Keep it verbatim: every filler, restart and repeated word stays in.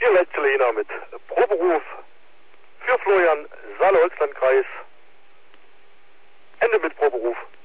Hier Leitzelena mit Proberuf für Florian, Saale-Holzlandkreis. Ende mit Proberuf.